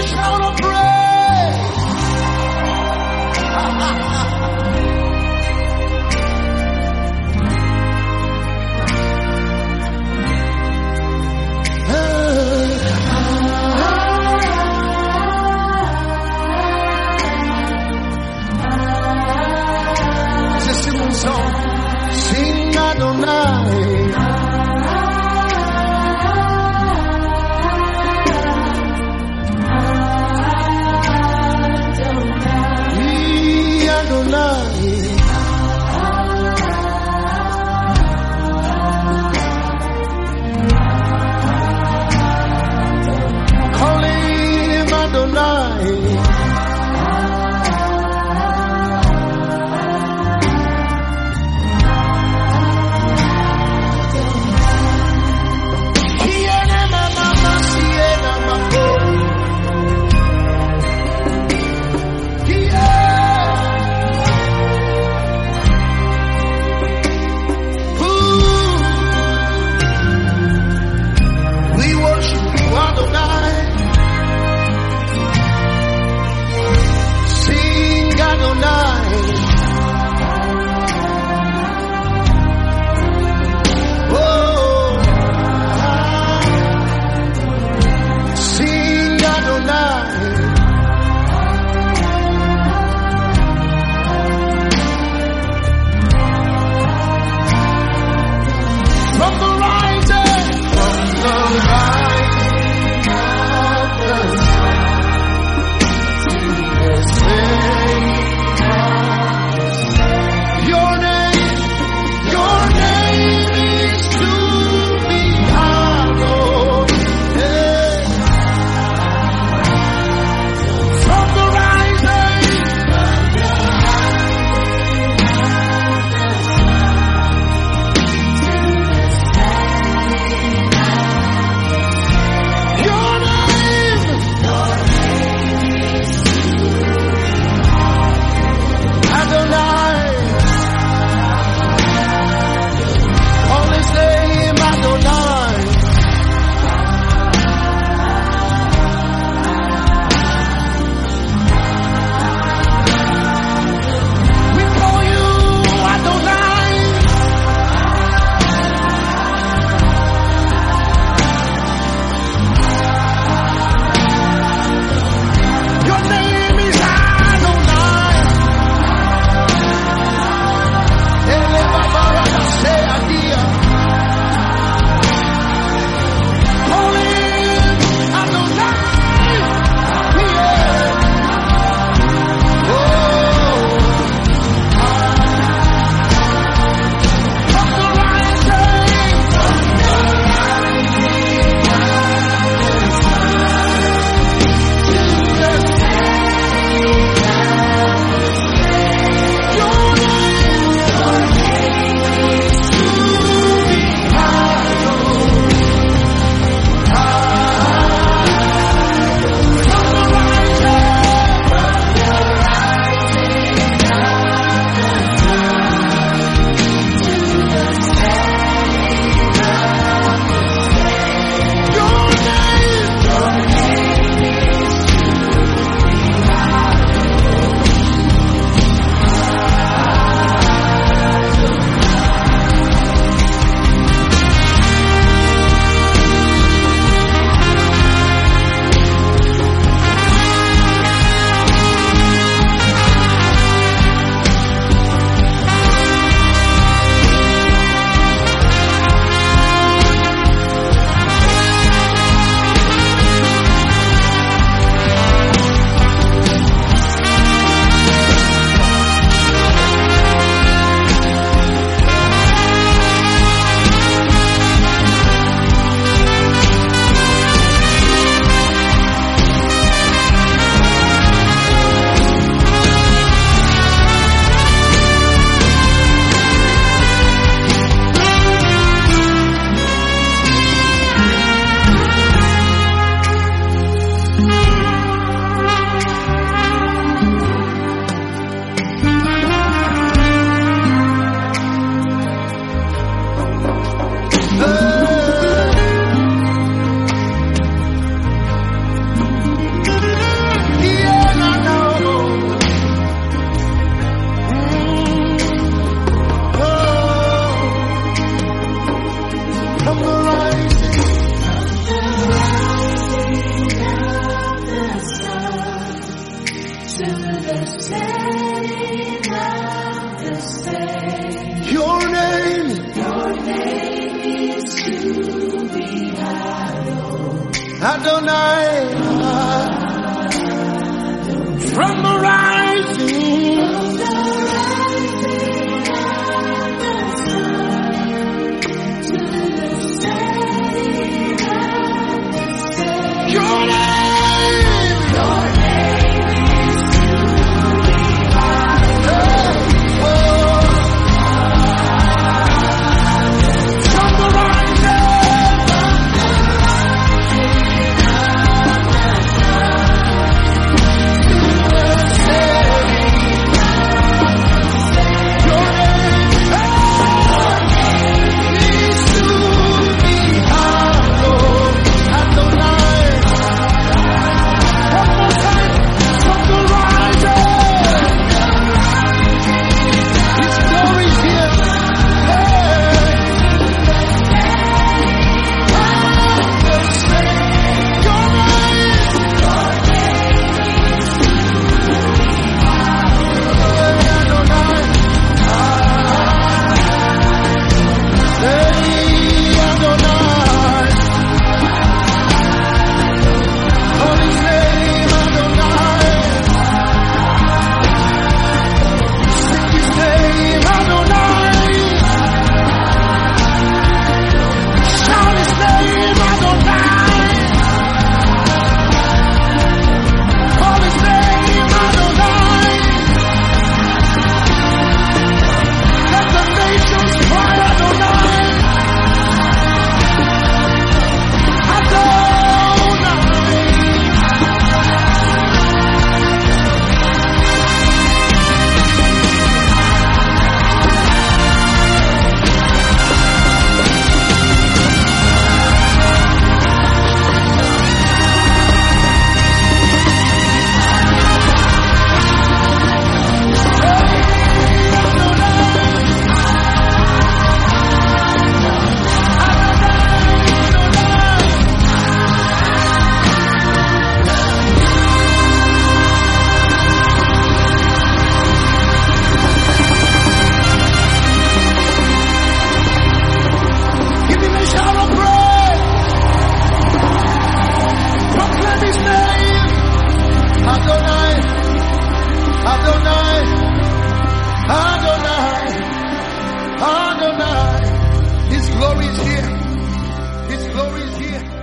shout of praise. It's a simple song. Sing Adonai. the setting of the same. Your name is to be hallowed. Adonai. From the rising From the rising of the sun to the setting of the same. your name. Your name is to be hallowed. From the rising your name is to be hallowed. Adonai. One more time. From the rising. His glory is here. Hey. Your name. Adonai. Hey, Adonai. Call his name, Adonai. Sing his name, Adonai. Shout his name, Adonai. Call his name, Adonai. Let the nations cry, Adonai. Adonai. Give him a shout of praise. Proclaim his name. Adonai. Adonai. Adonai. Adonai. His glory is here. His glory is here.